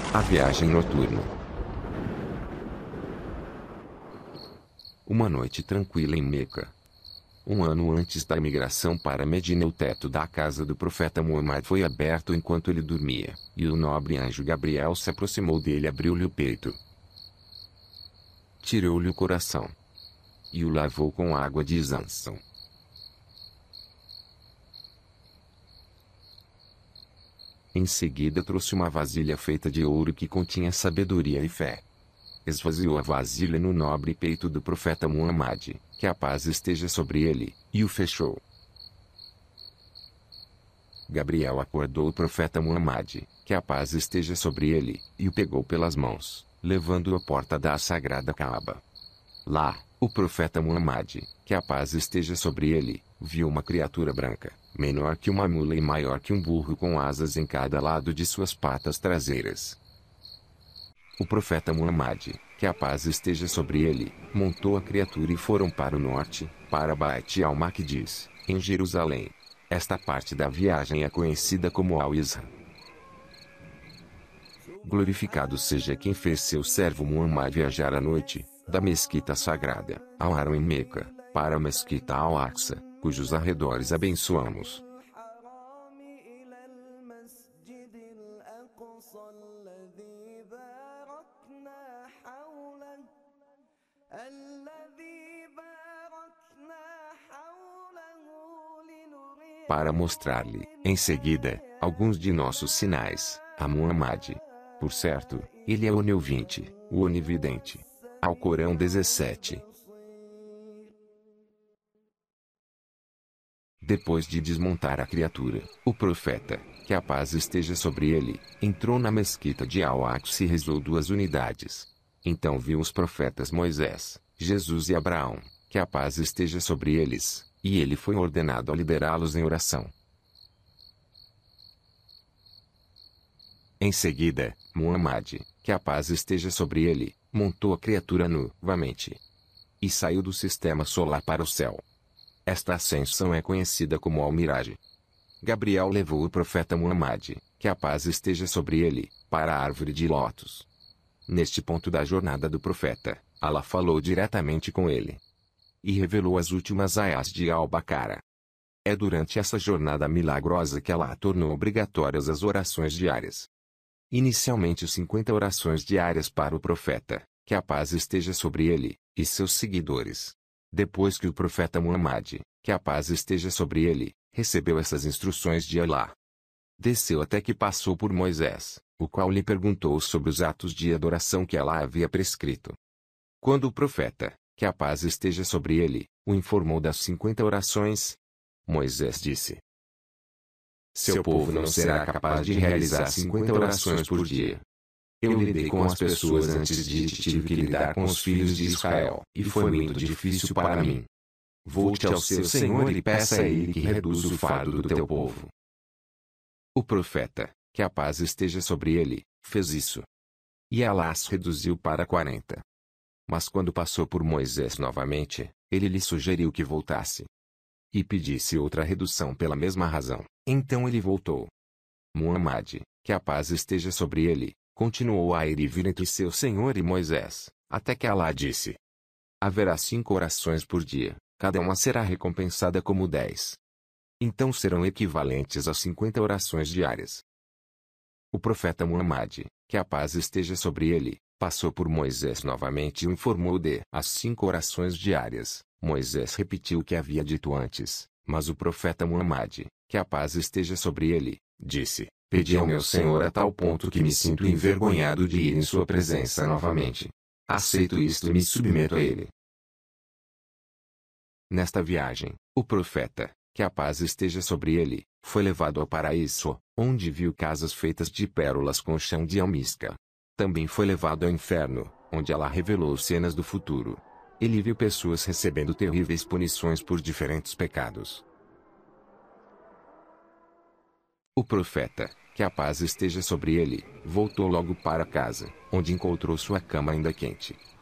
A viagem noturna. Uma noite tranquila em Meca. Um ano antes da imigração para Medina, o teto da casa do profeta Muhammad foi aberto enquanto ele dormia, e o nobre anjo Gabriel se aproximou dele e abriu-lhe o peito. Tirou-lhe o coração e o lavou com água de Zam-Zam. Em seguida trouxe uma vasilha feita de ouro que continha sabedoria e fé. Esvaziou a vasilha no nobre peito do profeta Muhammad, que a paz esteja sobre ele, e o fechou. Gabriel acordou o profeta Muhammad, que a paz esteja sobre ele, e o pegou pelas mãos, levando-o à porta da sagrada Kaaba. Lá, o profeta Muhammad, que a paz esteja sobre ele, viu uma criatura branca, menor que uma mula e maior que um burro, com asas em cada lado de suas patas traseiras. O profeta Muhammad, que a paz esteja sobre ele, montou a criatura e foram para o norte, para Bait al-Maqdis, em Jerusalém. Esta parte da viagem é conhecida como Al-Isra. Glorificado seja quem fez seu servo Muhammad viajar à noite, da mesquita sagrada, Al-Haram em Meca, para a mesquita Al-Aqsa, cujos arredores abençoamos. Para mostrar-lhe, em seguida, alguns de nossos sinais, a Muhammad. Por certo, ele é onisciente, o onividente. Alcorão 17. Depois de desmontar a criatura, o profeta, que a paz esteja sobre ele, entrou na mesquita de Al-Aqsa e rezou 2 unidades. Então viu os profetas Moisés, Jesus e Abraão, que a paz esteja sobre eles, e ele foi ordenado a liderá-los em oração. Em seguida, Muhammad, que a paz esteja sobre ele, montou a criatura novamente e saiu do sistema solar para o céu. Esta ascensão é conhecida como Al-Miraj. Gabriel levou o profeta Muhammad, que a paz esteja sobre ele, para a árvore de lótus. Neste ponto da jornada do profeta, Allah falou diretamente com ele e revelou as últimas ayahs de Al-Baqarah. É durante essa jornada milagrosa que Allah tornou obrigatórias as orações diárias. Inicialmente 50 orações diárias para o profeta, que a paz esteja sobre ele, e seus seguidores. Depois que o profeta Muhammad, que a paz esteja sobre ele, recebeu essas instruções de Allah, desceu até que passou por Moisés, o qual lhe perguntou sobre os atos de adoração que Allah havia prescrito. Quando o profeta, que a paz esteja sobre ele, o informou das 50 orações, Moisés disse: seu povo não será capaz de realizar 50 orações por dia. Eu lidei com as pessoas antes de ti, tive que lidar com os filhos de Israel, e foi muito difícil para mim. Volte ao seu Senhor e peça a Ele que reduza o fardo do teu povo. O profeta, que a paz esteja sobre ele, fez isso. E Allah as reduziu para 40. Mas quando passou por Moisés novamente, ele lhe sugeriu que voltasse e pedisse outra redução pela mesma razão. Então ele voltou. Muhammad, que a paz esteja sobre ele, continuou a ir e vir entre seu Senhor e Moisés, até que Allah disse: haverá 5 orações por dia, cada uma será recompensada como 10. Então serão equivalentes a 50 orações diárias. O profeta Muhammad, que a paz esteja sobre ele, passou por Moisés novamente e o informou de as 5 orações diárias. Moisés repetiu o que havia dito antes, mas o profeta Muhammad, que a paz esteja sobre ele, disse: pedi ao meu Senhor a tal ponto que me sinto envergonhado de ir em sua presença novamente. Aceito isto e me submeto a ele. Nesta viagem, o profeta, que a paz esteja sobre ele, foi levado ao paraíso, onde viu casas feitas de pérolas com chão de almíscar. Também foi levado ao inferno, onde Allah revelou cenas do futuro. Ele viu pessoas recebendo terríveis punições por diferentes pecados. O profeta, que a paz esteja sobre ele, voltou logo para casa, onde encontrou sua cama ainda quente.